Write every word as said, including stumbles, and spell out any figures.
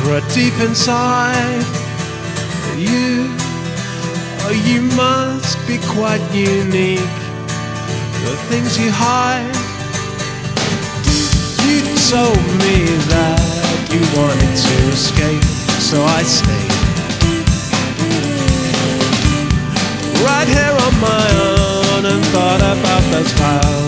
secret deep inside you. Oh, you must be quite unique, the things you hide. You told me that you wanted to escape, so I stayed right here on my own and thought about those clouds